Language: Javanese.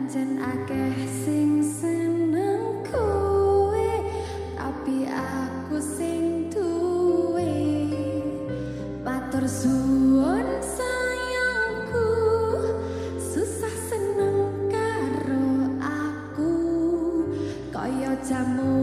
Pancen akeh sing seneng kowe, tapi aku sing duwe. Matur suwun sayangku, susah seneng karo aku, kaya jamu